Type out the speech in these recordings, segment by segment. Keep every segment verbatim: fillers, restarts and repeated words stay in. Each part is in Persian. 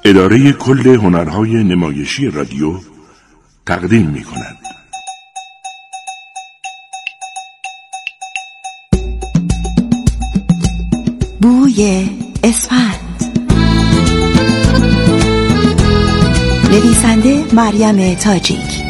اداره کل هنرهای نمایشی رادیو تقدیم می کند. بوی اسفند. نویسنده مریم تاجیک.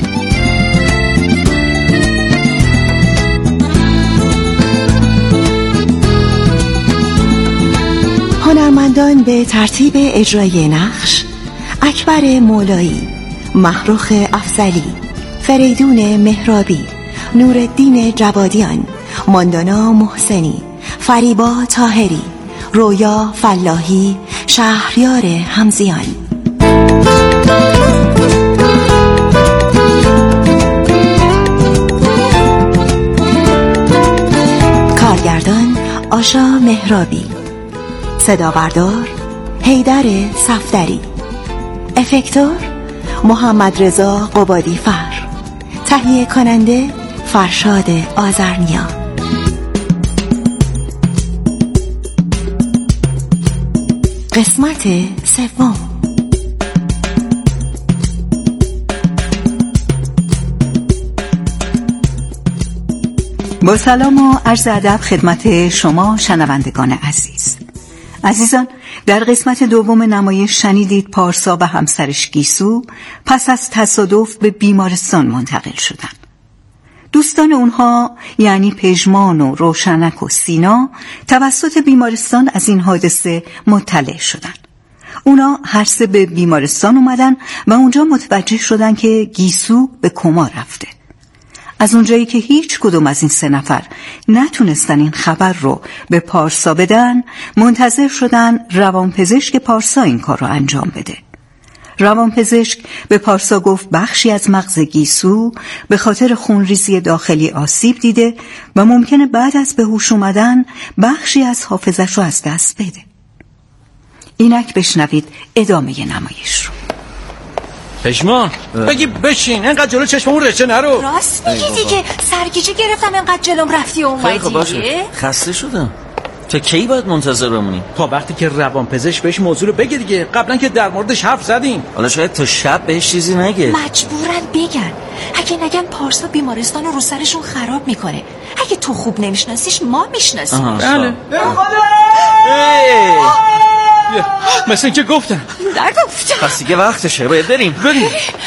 هنرمندان به ترتیب اجرای نقش: اکبر مولایی، محروخ افضلی، فریدون مهرابی، نورالدین جوادیان، ماندانا محسنی، فریبا طاهری، رویا فلاحی، شهریار همزیان. کارگردان آشا مهرابی، صدابردار حیدر صفدری، افکتور محمد رضا قبادی فر، تهیه کننده فرشاد آذرنیا. قسمت سوم. با سلام و عرض ادب خدمت شما شنوندگان عزیز. عزیزان، در قسمت دوم نمایش شنیدید پارسا و همسرش گیسو پس از تصادف به بیمارستان منتقل شدند. دوستان اونها یعنی پژمان و روشنک و سینا توسط بیمارستان از این حادثه مطلع شدند. اونا هر سه به بیمارستان اومدن و اونجا متوجه شدن که گیسو به کما رفته. از اونجایی که هیچ کدوم از این سه نفر نتونستن این خبر رو به پارسا بدن، منتظر شدن روانپزشک پارسا این کار رو انجام بده. روانپزشک به پارسا گفت بخشی از مغز گیسو به خاطر خونریزی داخلی آسیب دیده و ممکنه بعد از به هوش اومدن بخشی از حافظش رو از دست بده. اینک بشنوید ادامه نمایش رو. پشمان بگی بشین، انقدر جلو چشممون رچه نرو. راست میگی دیگه، سرگیجه گرفتم انقدر جلوم رفتی و اومدی. خیلی خب باشه، خسته شدم. تا کی باید منتظر بمونیم؟ تا وقتی که روانپزشک بهش موضوع رو بگه دیگه. قبلا که در موردش حرف زدیم. حالا شاید تا شب بهش چیزی نگه. مجبورن بگن. اگه نگن پارسا بیمارستان رو سرشون خراب میکنه. اگه تو خوب نمیشناسیش ما میشناسیم. بله. مثل اینکه گفتم. در گفتم. پس دیگه وقتشه، باید بریم. بریم.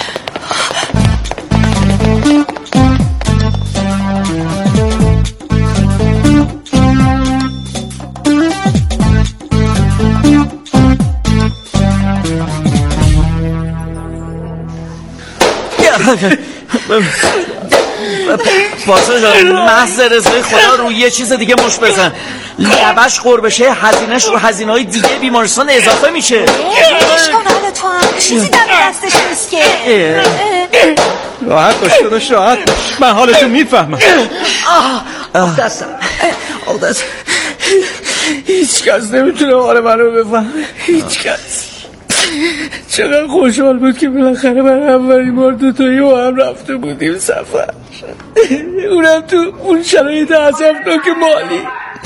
پارسا جان، محض رضای خدا رو یه چیز دیگه مش بزن. لبش قربشه، هزینهش رو هزینه‌های دیگه بیمارستان اضافه میشه. اشکال حالا تو هم چیزی در دستش نیست که. راحت باش داداش، راحت باش. من حالتو میفهمم. آه دستم آه دست. هیچ کس نمیتونه حال منو بفهمه، هیچ کس. چقدر خوشحال بود که بالاخره برای اولین بار دوتایی با هم رفته بودیم سفر، اونم تو اون شرایط عذابناک مالی.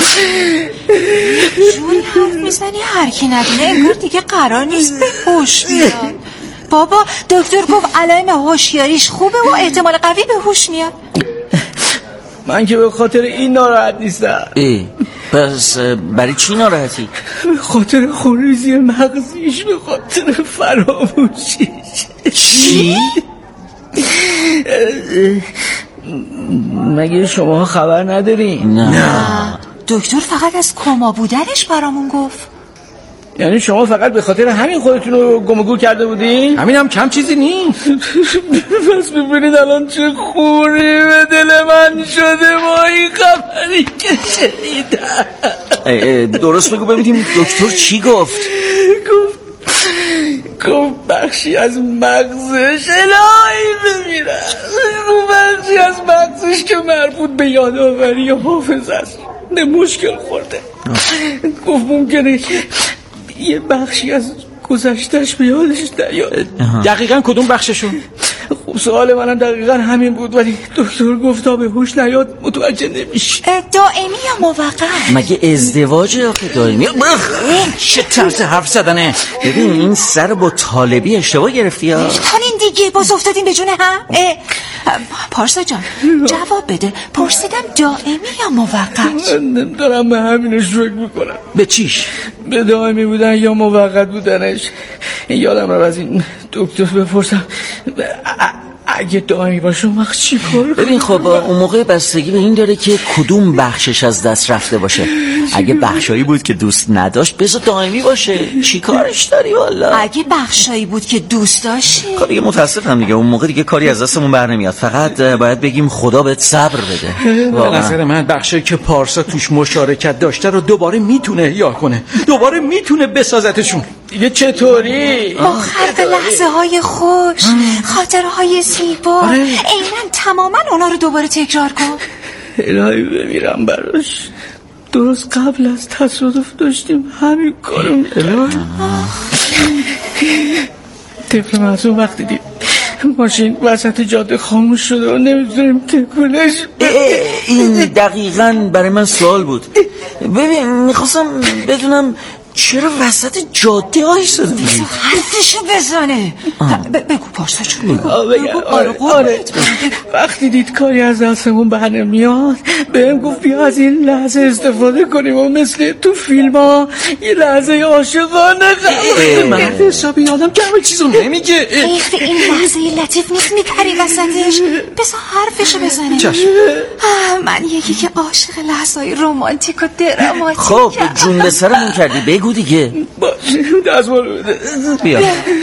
جوری حرف میزنی هر کی ندونه انگار دیگه قرار نیست به هوش بیاد. بابا دکتر گفت علائم هوشیاریش خوبه و احتمال قوی به هوش میاد. من که به خاطر این ناراحت نیستم. ای پس برای چی ناراحتی؟ به خاطر خونریزی مغزیش، به خاطر فراموشیش. چی؟ مگه شما خبر ندارین؟ نه. دکتر فقط از کما بودنش برامون گفت. یعنی شما فقط به خاطر همین خودتون رو گم و گور کرده بودین؟ همین هم کم چیزی نیست. پس ببینید الان چه خوری به دل من شده با این خبری که شنیدم. درست بگو ببینیم دکتر چی گفت؟ گفت گفت بخشی از مغزش الهی بمیرن، اون بخشی از مغزش که مربوط به یادآوری یا حافظه است به مشکل خورده. گفت ممکنه که یه بخشی از گذشتش به یادش نیاد. دقیقاً کدوم بخششون؟ خب سوال منم دقیقا همین بود، ولی دکتر گفت تا به هوش نیاد متوجه نمیشه. دائمی یا موقت؟ مگه ازدواج آخه دائمی؟ چه طرز حرف زدنه. ببین این سر با طالبی اشتباه گرفتی ها. کنین دیگه، باز افتادین به جون هم. پارسا جان جواب بده، پرسیدم دائمی یا موقت؟ من دارم به همینش فکر میکنم. به چیش؟ به دائمی بودن یا موقت بودنش. یادم رو از این دکتر بپرسم اگه دائمی باشه اون وقت چی کار؟ ببین خب اون موقع بستگی به این داره که کدوم بخشش از دست رفته باشه. اگه بخشایی بود که دوست نداشت بذار دائمی باشه، چی کارش داری والا؟ اگه بخشایی بود که دوست داشتی خب دیگه متاسفم دیگه، اون موقع دیگه کاری از دستمون بر نمیاد. فقط باید بگیم خدا بهت صبر بده. به نظر من بخشایی که پارسا توش مشارکت داشته رو دوباره میتونه احیا کنه، دوباره میتونه بسازتشون. دیگه چطوری؟ با خلق لحظه های خوش، خاطره های زیبا، اینن تماما اونا رو دوباره تکرار کن. الهی بمیرم براش. درست قبل از تصادف داشتیم همین کارو می‌کردیم. طفل معصوم وقتی دید ماشین وسط جاده خاموش شده و نمیتونیم تکونش. این دقیقاً برای من سوال بود. ببین میخواستم بدونم چرا وسط جاده آیستاده؟ حرفشو بزنه. بگو پارسا جون بگو. آره آره وقتی دید کاری از دستمون بر نمیاد بهم گفت بیا از این لحظه استفاده کنیم و مثل تو فیلم ها یه لحظه عاشقانه مرد حسابی آدم که همه چیزو نمیگه. این لحظه لطیف نیست میپری وسطش. بذار حرفشو بزنه. چشم. من یکی که عاشق لحظه های رومانتیک و دراماتیک. خب جون به سرمون کردی، بگو دیگه. باشه دستمالو بده. بیا.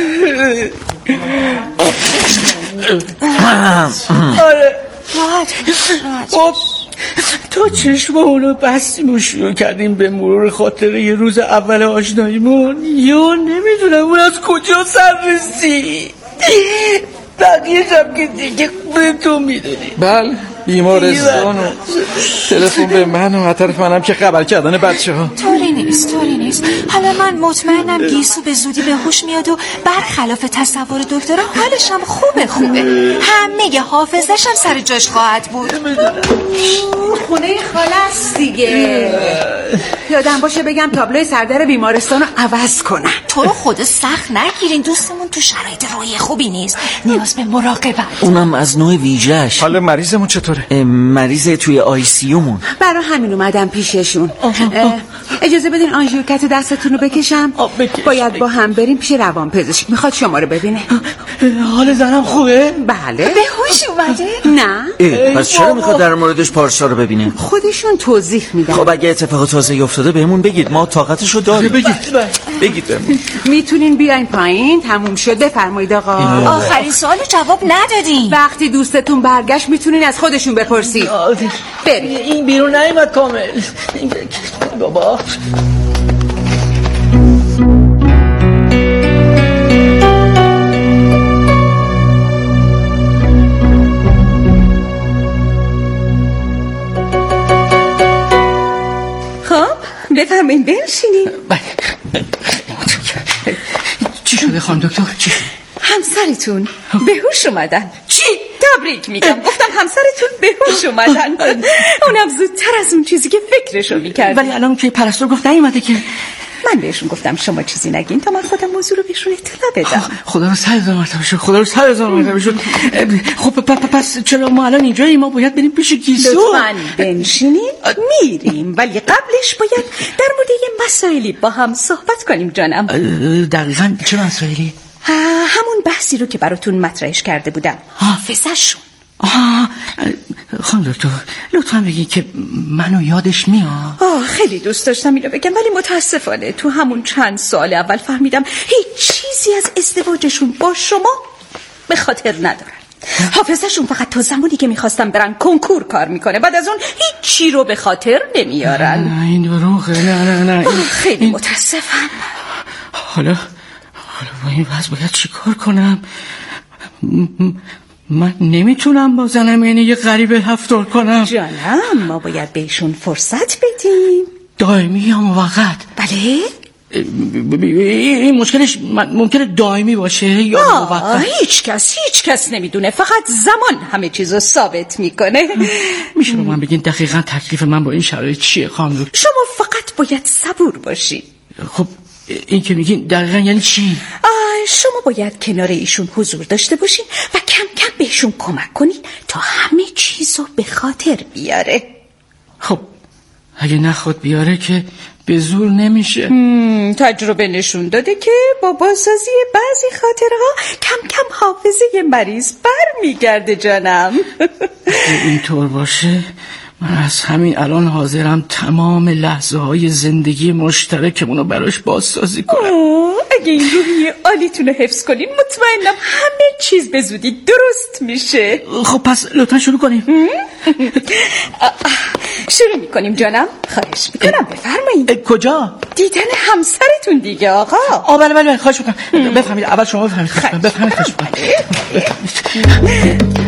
آره راحت خب تا چشممونو بستیم و شروع کردیم به مرور خاطره یه روز اول آشناییمون. یا نمیدونم اون از کجا سر رسید. بقیه شب که دیگه به تو میدونی. بله بیمارستان و تلفن به من و طرف منم که خبر کردن بچه ها. طوری نیست طوری نیست. حالا من مطمئنم گیسو به زودی به هوش میاد و برخلاف تصور دکترها حالش هم خوبه خوبه همه حافظش هم سر جاش خواهد بود. خونه خالص دیگه. یادم باشه بگم تابلوی سردر بیمارستان رو عوض کنن. تو رو خدا سخت نگیرین، دوستمون تو شرایط روحی خوبی نیست، نیاز به مراقبت. اونم از نوع ویژه‌اش. حالا مریضمون چطوره؟ مریض توی آی سی یو مون. برای همین اومدم پیششون. اجازه بدین آنژیوکت دستتون رو بکشم. باید با هم بریم پیش روان پزشک. میخواد شما رو ببینه. حال زنم خوبه؟ بله. به هوش اومده؟ نه. پس چرا میخواد در موردش پارسا رو ببینه؟ خودشون توضیح میدن. خب اگه اتفاق تازه‌ای افتاده بهمون بگید، ما طاقتشو داریم. بگید بگید بهمون. میتونین بیاین پایین. تموم شد. بفرمایید آقا. آخرین سوال جواب ندادین. وقتی دوستتون برگشت میتونین از خودشون بپرسید. بریم. این بیرون نیومد کامل. بابا خب بفرمایید بنشینید. چی شده خانم دکتر؟ چی؟ همسرتون به هوش اومدن. چی؟ تبریک میگم. گفتم همسرتون به هوش اومدن. اونم زودتر از اون چیزی که فکرشو میکرد. ولی الان که پرستار گفت نیومده که. من بهشون گفتم شما چیزی نگین تا من خودم موضوع رو بهشون اطلاع بدم. خدا رو صد هزار مرتبه شد. خدا رو صد هزار مرتبه شد. خب پس چرا ما الان اینجاییم؟ ما باید بریم پیش گیسو. لطفاً بنشینید. میریم ولی قبلش باید در مورد یه مسائلی با هم صحبت کنیم جانم. دقیقاً چه مسائلی؟ همون بحثی رو که براتون مطرحش کرده بودم. حافظه‌شون. آها خانم دکتر لطفاً بگی که منو یادش میاد. آه خیلی دوست داشتم اینو بگم ولی متاسفانه تو همون چند سال اول فهمیدم هیچ چیزی از ازدواجشون با شما به خاطر ندارن. حافظه‌شون فقط تا زمانی که میخواستم برن کنکور کار میکنه، بعد از اون هیچ چی رو به خاطر نمیارن. نه این دروغه. نه نه نه خیلی این... متاسفم. حالا حالا با این وضع باید چی کار کنم؟ من نمیتونم با زنم یعنی یه غریبه رفتار کنم. جانم ما باید بهشون فرصت بدیم. دائمی یا موقت؟ بله این مشکلش ممکنه دائمی باشه یا موقت؟ هیچ کس هیچ کس نمیدونه، فقط زمان همه چیزو ثابت میکنه. میشه به من بگین دقیقاً تکلیف من با این شرایط چیه خانم دکتر؟ شما فقط باید صبور باشید. خب این که میگین دقیقاً یعنی چی؟ شما باید کنار ایشون حضور داشته باشین و کم کم بهشون کمک کنین تا همه چیزو به خاطر بیاره. خب اگه نخواد بیاره که به زور نمیشه. تجربه نشون داده که با بازسازی بعضی خاطرها کم کم حافظه مریض بر میگرده جانم. اینطور باشه من از همین الان حاضرم تمام لحظه های زندگی مشترکمونو براش بازسازی کنم. اگه این روحیه عالیتونو حفظ کنین مطمئنم همه چیز به زودی درست میشه. خب پس لطفا شروع کنیم. شروع میکنیم جانم. خواهش میکنم بفرمایید. کجا؟ دیدن همسرتون دیگه آقا. آه بله بله خواهش میکنم. بفهمید اول شما بفهمید. بفهمید خواهش میکنم.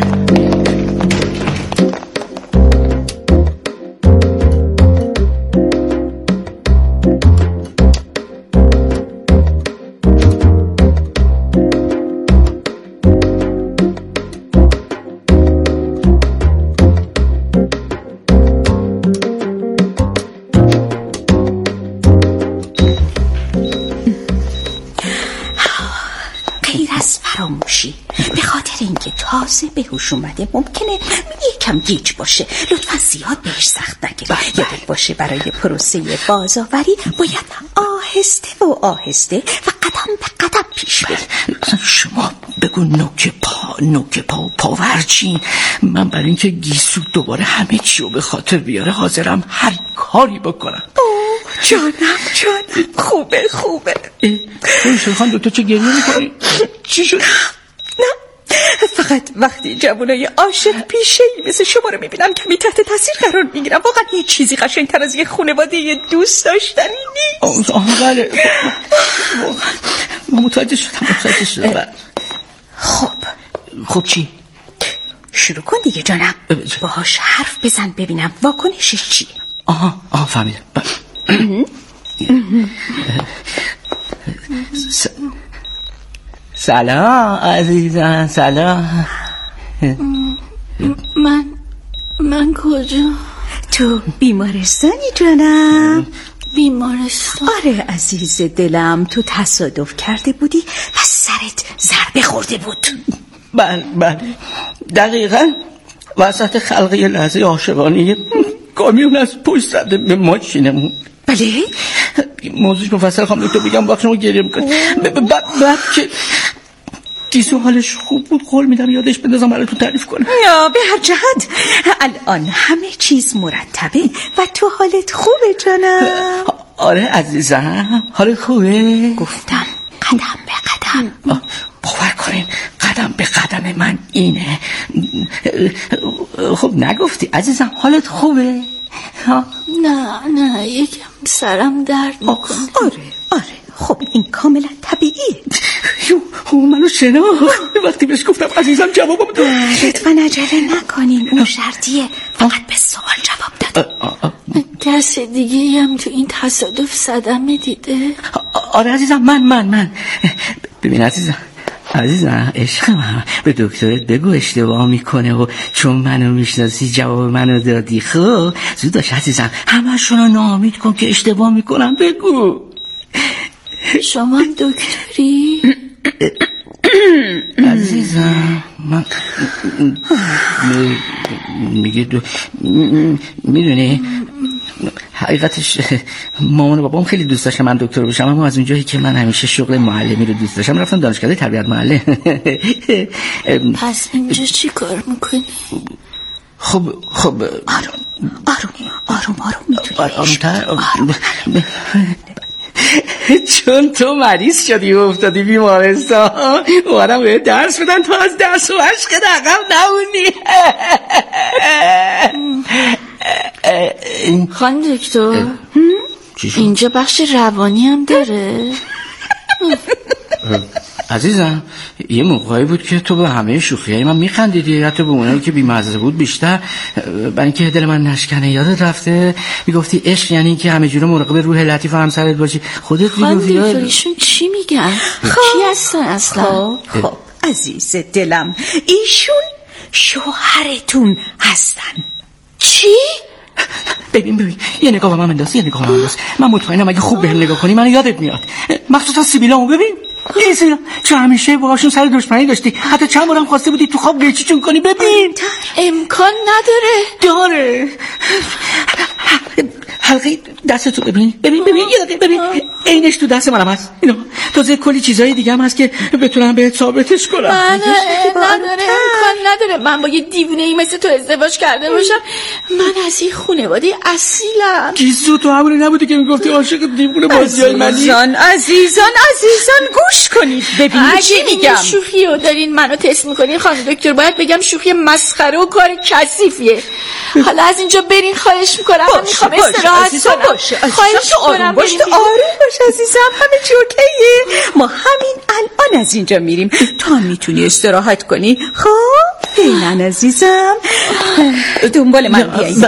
به خاطر اینکه تازه به هوش اومده ممکنه یکم گیج باشه. لطفا زیاد بهش سخت نگیرید. یادت باشه برای پروسه بازآوری باید آهسته و آهسته و قدم به قدم پیش برید. شما بگو نوک پا نوک پا و پاورچین. من برای اینکه گیسو دوباره همه چی رو به خاطر بیاره حاضرم هر کاری بکنم. اوه جانم جانم خوبه خوبه. شما خان دکتر چه گریه میکنی؟ چی شد؟ نه فقط وقتی جوانای عاشق پیشه‌ای مثل شما رو میبینم کمی تحت تاثیر قرار میگیرم. واقعا یه چیزی قشنگتر از یه خانواده یه دوست داشتنی نیست. آه بله متوجه شدم متوجه شدم. خب خب چی؟ شروع کن دیگه جانم. باهاش حرف بزن ببینم واکنشش چیه. آها آها فهمیدم. سلام عزیزم سلام. من من کجا؟ تو بیمارستانی جانم؟ بیمارستان؟ آره عزیز دلم تو تصادف کرده بودی و سرت ضربه خورده بود. بله بله دقیقاً وسط خلقه یه لحظه عاشقانه کامیون از پشت زده به ماشینمون. بله موضوعش مفصل خواهم دکتر بگم وقت شما گریه میکنه. بعد که گیسو حالش خوب بود قول میدم یادش بندازم براتون تعریف کنم. یا به هر جهت الان همه چیز مرتبه و تو حالت خوبه جانم. آره عزیزم حالت خوبه؟ گفتم قدم به قدم. باور کنین قدم به قدم من اینه. خب نگفتی عزیزم حالت خوبه؟ نه نه یکم سرم درد میکنه. آره آره خب این کاملا طبیعیه. او منو شناخت وقتی بهش گفتم عزیزم جوابم داد. لطفا عجله نکنین اون شرطیه فقط به سوال جواب داد. کسی دیگه هم تو این تصادف صدمه دیده؟ آره عزیزم من من من ببین عزیزم عزیزم عشق من به دکترت بگو اشتباه میکنه و چون منو میشناسی جواب منو دادی. خب زود باش عزیزم همشون رو ناامید کن که اشتباه میکنم بگو. شما دکتری؟ عزیزم من میگه دو میدونی حقیقتش مامان و بابام خیلی دوست داشتم من دکتر بشم اما از اونجایی که من همیشه شغل معلمی رو دوست داشتم رفتم دانشکده تربیت معلم. پس اینجا چی کار میکنی؟ خب خب آروم آروم آروم آروم میتونی آرومتر چون تو مریض شدی و افتادی بیمارستان اومدم به درس بدن تو از درس و عشق عقب نمونی. خانم دکتر اینجا بخش روانی هم داره؟ عزیزم یه موقعی بود که تو به همه شوخیای من میخندیدی، حتی به اونایی که بی‌مزه بود بیشتر. برای اینکه دل من نشکنه یادت رفته میگفتی عشق یعنی که همه جوره مراقب روح لطیف همسرت باشی. خودت میگفتی ایشون چی میگن؟ کی هستن اصلا؟ خب خب عزیز دلم، ایشون شوهرتون هستن. چی؟ ببین ببین یه نگاه به من انداز، یه نگاه به من انداز. من مطمئنم اگه خوب بهم نگاه کنی منو یادت میاد، مخصوصا سیبیلامو ببین. این سیبیلا چه همیشه باهاشون سر دشمنی داشتی، حتی چند بارم خواسته بودی تو خواب قیچیشون کنی. ببین امکان نداره. داره. حلقه دستتو ببین ببین ببین یه دقیقه ببین، عینش تو دست منم هست. اینو تازه کلی چیزای دیگه هم هست که بتونم بهت ثابتش کنم. من نداره، امکان نداره من با یه دیوونه ای مثل تو ازدواج کرده باشم. من از این خانواده اصیلم. گیسو تو همونی نبودی که میگفتی عاشق دیوونه بازیای منی؟ عزیزان عزیزان عزیزان گوش کنید ببینید چی میگم. اگه شوخی رو دارین منو تست میکنین خانم دکتر، باید بگم شوخی مسخره و کار کثیفیه. حالا از اینجا برین خواهش میکنم. من میخوام استراحت کنم. باشه خواهش میکنم باش، آروم باش عزیزم، همه چی اوکیه. ما همین الان از اینجا میریم، تا میتونی استراحت کنی. خب فعلا عزیزم دنبال من بیایید.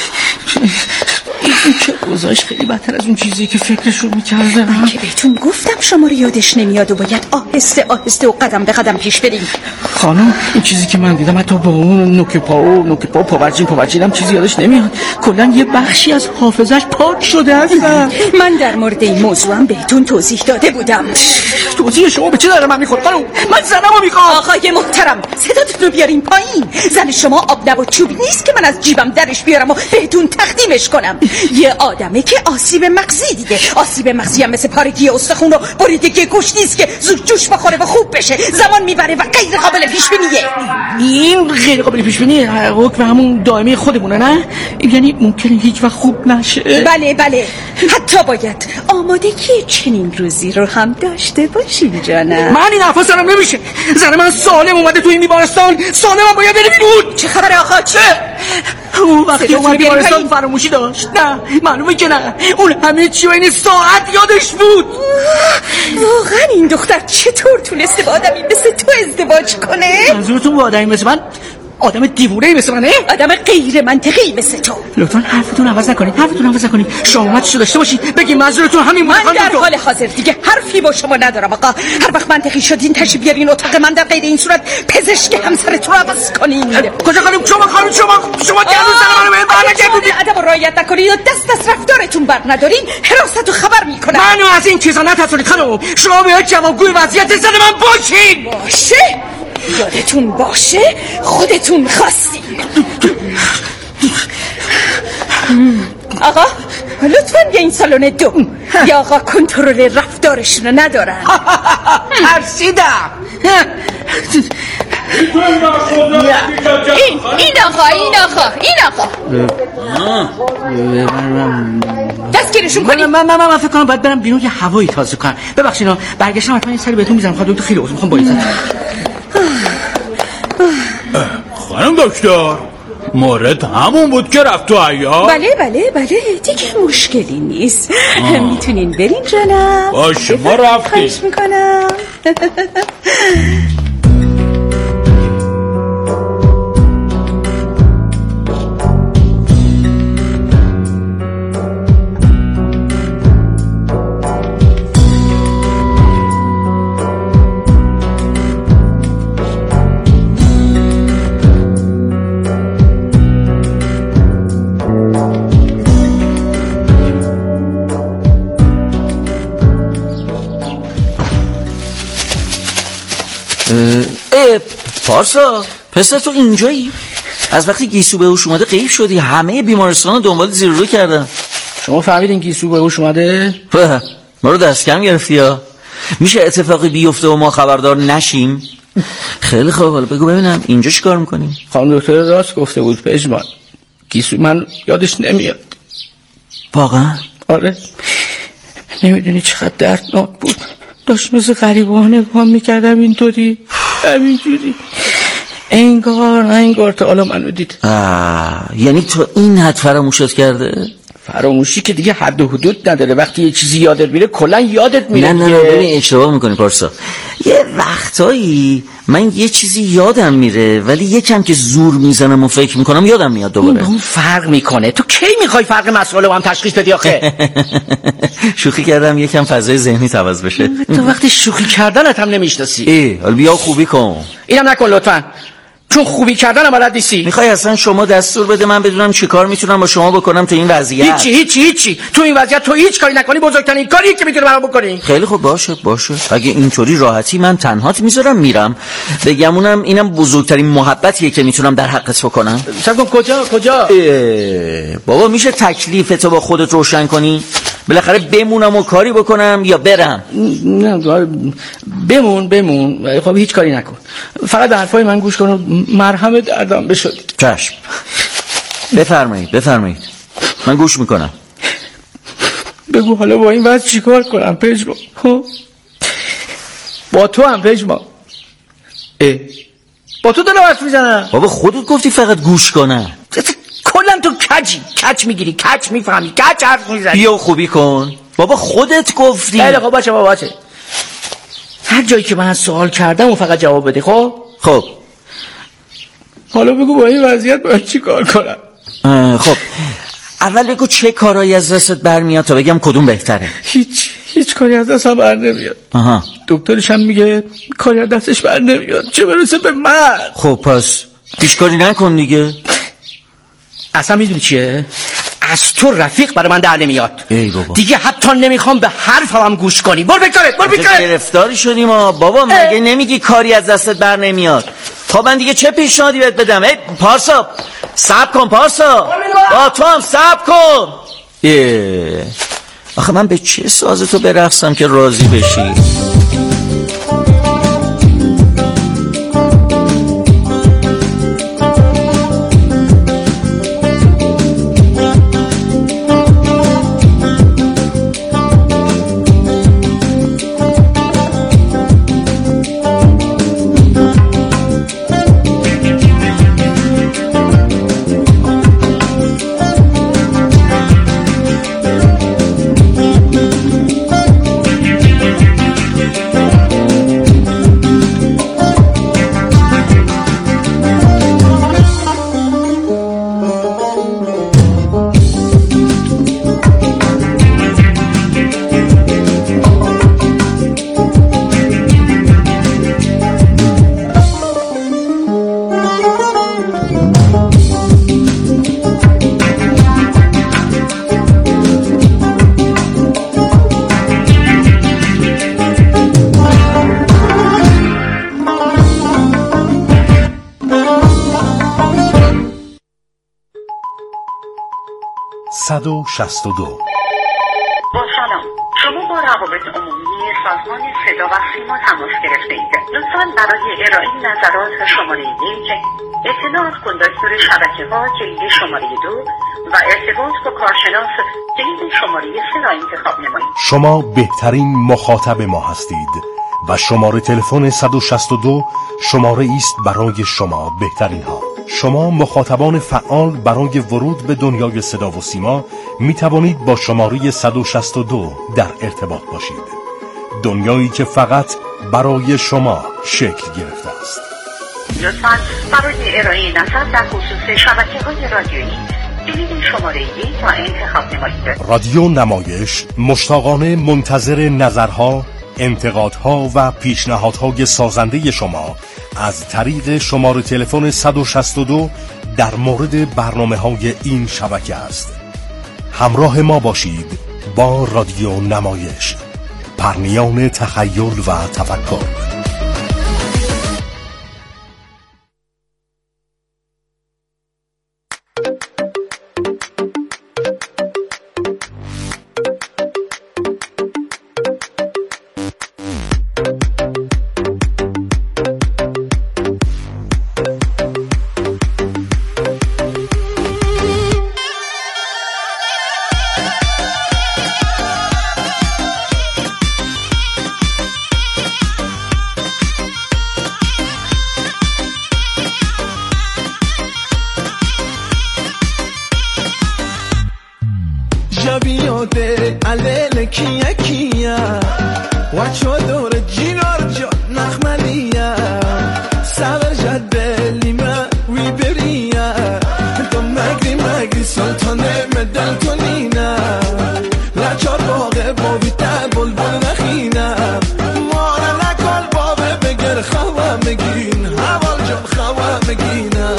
این که گذاشت خیلی بدتر از اون چیزی که فکرشو میکردم. من که بهتون گفتم شما رو یادش نمیاد و باید آهسته آهسته و قدم به قدم پیش بریم. خانم این چیزی که من دیدم حتی با اون نوک پا و نوک پا پاورچین پاورچین هم چیزی یادش نمیاد. کلا یه بخشی از حافظش پاک شده هستم. من در مورد این موضوع هم بهتون توضیح داده بودم. توضیح شما به چه داره من میخورد خانم؟ من زنمو میخوام. آقای محترم صداتون رو بیارین پایین. زن شما آب نبات چوبی نیست که من از جیبم درش بیارم و بهتون تقدیمش کنم. یه آدمه که آسیب مغزی دیگه. آسیب مغزی هم مثل پارگی استخون و بریدگی گوشت نیست که زود جوش بخوره و خوب بشه، زمان میبره و غیر قابل پیش بینیه. این غیر قابل پیش بینی حکم همون دائمی خودمونه، نه؟ یعنی ممکنه هیچ وقت خوب نشه. بله بله، حتی باید آمادگی چنین روزی رو هم داشته باشین جانم. من این حرفا سرم نمیشه. زن من سالم اومده تو این بیمارستان، سالم هم باید بره بیرون. چه خبر آقا؟ چه؟ اون وقتی اومد بیمارستان فراموشی داشت. نه معلومه که نه، اون همه چی و این ساعت یادش بود. واقعا این دختر چطور تونسته با آدمی مثل تو ازدواج کنه؟ منظورتون با آدمی مثل من آدم دیوونه‌ای مثل منه؟ آدم غیر منطقی مثل تو. لطفاً حرفتون عوض نکنید، حرفتون عوض نکنید. شمامتشو داشته باشید بگید منظورتون همین بود. من در حال حاضر دیگه حرفی با شما ندارم آقا. هر وقت منطقی شدین تشریف بیارین اتاق من، در غیر این صورت پزشک همسرتون رو عوض کنین. کجا خانم؟ شما خانم شما شما که هنوز زن منو به بر نکردید. ادب رعایت نکنید و دست از رفتارتون بر ندارین، حراست و خبر میکنم. منو از این چیزا نترسونید خانم. شما باید جوابگوی وضعیت زن من باشین. باشه یادتون باشه خودتون خواستین. آقا لطفاً بیا این سالن دو. یا آقا کنترل رفتارشون رو ندارن. ترسیدم. این این آقا این آقا این آقا دستگیرشون کنید. من من من فکر کنم باید برم بیرون که هوایی تازه کنم. ببخشید برگشتم حتما این سری بهتون میذارم. خانم دکتر خیلی عذر میخوام بایستم. خانم دکتر مورد همون بود که رفت تو عیار؟ بله بله بله دیگه مشکلی نیست. میتونین برین جانم. باشه ما رفتیم. خواهش میکنم. پارسا پسر تو اینجایی؟ از وقتی گیسو به هوش اومده غیب شدی. همه بیمارستان رو دنبال زیر رو کردن. شما فهمیدین گیسو به هوش اومده؟ ما رو دست کم گرفتی ها. میشه اتفاقی بیفته و ما خبردار نشیم؟ خیلی خوب، حالا بگو ببینم اینجا چی کار میکنیم؟ خانم دکتر راست گفته بود پژمان. گیسو من یادش نمیاد. واقعا؟ آره نمیدونی چقدر دردناک بود. داشت مثل غریبان نگاه میکردم اینطوری همینجوری انگار انگار تا حالا منو دید. یعنی تو این حد فراموشت کرده؟ فراموشی که دیگه حد و حدود نداره. وقتی یه چیزی یادت میره کلا یادت میره. نه نه نه ببین اشتباه میکنی پارسا. یه وقتایی من یه چیزی یادم میره ولی یکم که زور میزنم و فکر میکنم یادم میاد دوباره. اون فرق میکنه. تو کی میخوای فرق مسائل رو هم تشخیص بدی آخه؟ شوخی کردم یکم فضای ذهنی عوض بشه. تو وقتی شوخی کردنت هم نمیشناسی. ای حالا بیا خوبی کن. اینم نکن لطفاً. چون خوبی کردن هم بلد نیستی. میخوای اصلا شما دستور بده من بدونم چیکار میتونم با شما بکنم تو این وضعیت؟ هیچی هیچی هیچی. تو این وضعیت تو هیچ کاری نکنی بزرگترین کاری که میتونی برام بکنی. خیلی خوب باشه باشه. اگه اینطوری راحتی من تنهات میذارم میرم. بگمونم اینم بزرگترین محبتیه که میتونم در حقت بکنم. صبر کن. کجا کجا؟ بابا میشه تکلیفتو با خودت روشن کنی؟ بالاخره بمونم و کاری بکنم یا برم؟ نه بمون بمون. خب هیچ کاری نکن. فقط به حرفای من گوش کن و مرهم دردم بشد. چشم. بفرمایید بفرمایید. من گوش میکنم. بگو حالا با این وضع چیکار کنم پژمان؟ خب با تو هم پژمان. اه با تو دارم حرف میزنم. بابا خودت گفتی فقط گوش کنم. کلا تو کجی کج میگیری کج میفهمی کج حرف میزنی. بیا خوبی کن بابا خودت گفتی. خیلی خب باشه بابا باشه. هر جایی که من سوال کردم اون فقط جواب بده. خب خب حالا بگو با این وضعیت باید چی کار کنم؟ خب اول بگو چه کارایی از دستت برمیاد تا بگم کدوم بهتره. هیچ هیچ کاری از دستم بر نمیاد. آها. دکترش هم میگه کاری از دستش بر نمیاد چه برسه به من. خب پس هیچ کاری نکن دیگه. اصلا میدونی چیه؟ از تو رفیق برای من در نمیاد. ای بابا دیگه حتی نمیخوام به حرفم هم گوش کنی. برو بکارت برو بکارت. گرفتاری شدیم ما بابا. مگه نمیگی کاری از دستت بر نمیاد؟ خب من دیگه چه پیشنهادی بهت بدم؟ ای پارسا صبر کن پارسا. با تو هم صبر کن. اه. آخه من به چه ساز تو برقصم که راضی بشی؟ صد و شصت و دو. با سلام. شما با روابط عمومی سازمان صدا و سیما تماس گرفته اید. لطفاً برای ارائه نظرات شماره یک اطلاعات کندکتور شبکه ها کلید شماره دو و ارتباط با کارشناس کلید شماره سه را انتخاب نمایید. شما بهترین مخاطب ما هستید و شماره تلفن صد و شصت و دو شماره است برای شما بهترین ها. شما مخاطبان فعال برای ورود به دنیای صدا و سیما می توانید با شماره صد و شصت و دو در ارتباط باشید. دنیایی که فقط برای شما شکل گرفته است. لطفاً برای ارائه نظر در خصوص شبکه‌های رادیویی کلید شماره یک را انتخاب نمایید. رادیو نمایش مشتاقانه منتظر نظرها، انتقادها و پیشنهادهای سازنده شما از طریق شماره تلفن صد و شصت و دو در مورد برنامه‌های این شبکه است. همراه ما باشید با رادیو نمایش، پرنیان تخیل و تفکر. یکی یکیه و چادر جینار جا نخملیه سور جد بلیمه وی بریه دو مگری مگری سلطانه مدل کنینه لچار باقه بابی تبول بول نخینه ماره نکال بابه بگر خواه مگین حوال جان خواه مگینه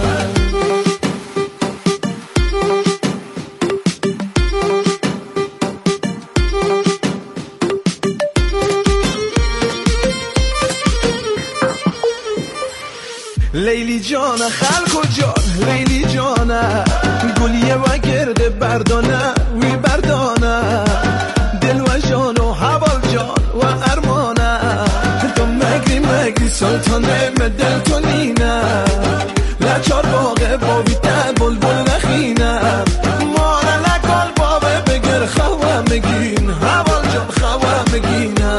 لیلی جان خلق و جان لیلی جانه گلیه و گرده بردانه وی بردانه دل و جان و حوال جان و ارمانه تو مگری مگری سلطانه مدل کنینه لچار باقه بابی تبول بول نخینه ماره نکال بابه بگر خواه مگین حوال جان خواه مگینه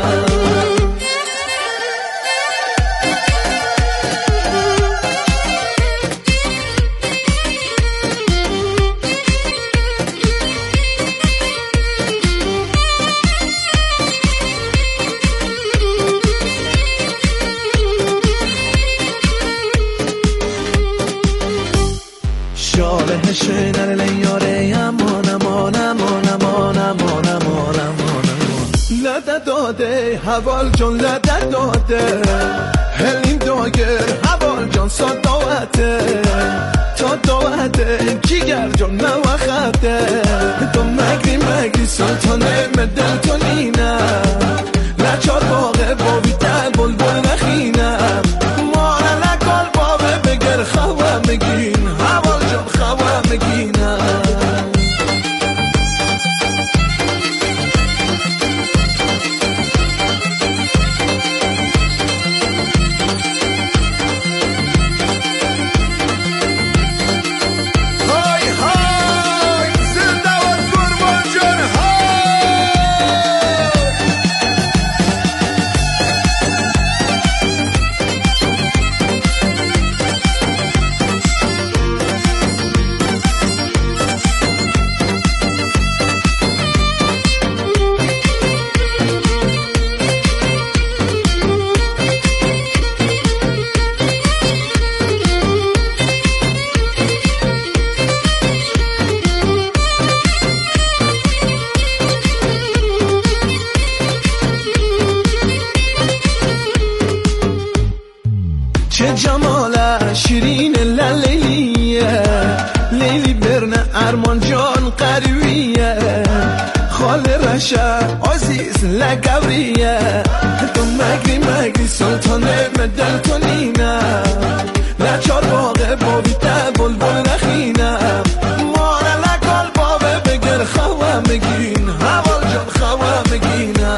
شاله شنر لیاره امان امان امان امان امان امان امان لده داده حوال جان لده داده هلیم داگر حوال جان صداوته تا داوته جیگر جان نوخته تو مگری مگری سلطانه مدل کنینه لچار باقه بابی تبول بول نخینه ماره نکال بابه بگر خواه مگین حوال جان خواه مگینه چه جماله شیرین لیلیه لیلی برنه ارمان جان قریویه خال رشه عزیز لگوریه تو مگری مگری سلطانه مدل کنینه لچار باقه بابی تبول بول نخینه ماره نکال بابه بگر خواه مگین حوال جان خواه مگینه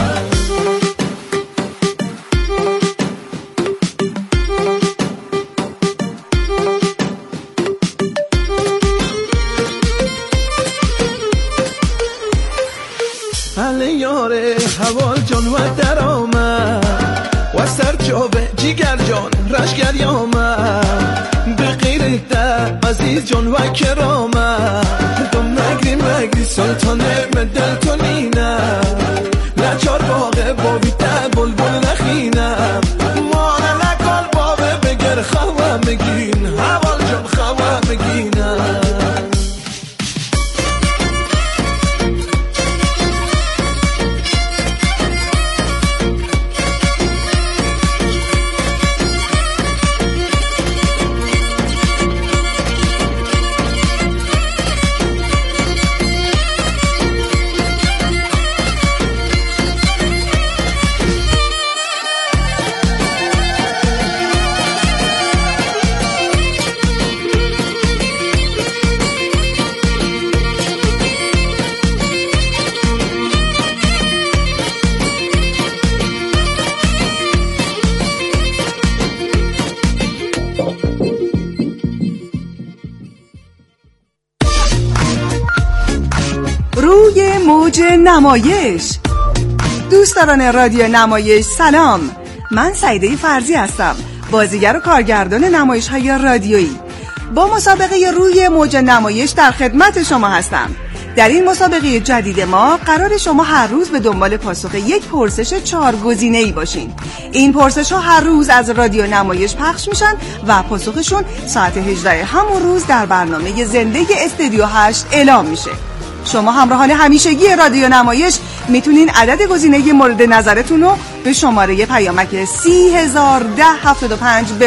یاره حوال جان و درآمد و سر جابه جیگر جان رشگر یامد به غیرت عزیز جان و کرامد تو مگری مگری سلطانه مدل کنینه لچار باقه بابی تبول بول نخینه ماره نکال بابه بگر خواه مگین حوال جان خواه مگینه روی موج نمایش. دوستداران رادیو نمایش سلام، من سعیده فرزی هستم، بازیگر و کارگردان نمایش های رادیویی. با مسابقه روی موج نمایش در خدمت شما هستم. در این مسابقه جدید ما قرار شما هر روز به دنبال پاسخ یک پرسش چهار گزینه‌ای باشین. این پرسش ها هر روز از رادیو نمایش پخش میشن و پاسخشون ساعت هجده همون روز در برنامه زنده استودیو هشت اعلام میشه. شما همراهان همیشگی رادیو نمایش میتونین عدد گزینه مورد نظرتون رو به شماره پیامک سی هزار ده هفتاد و پنج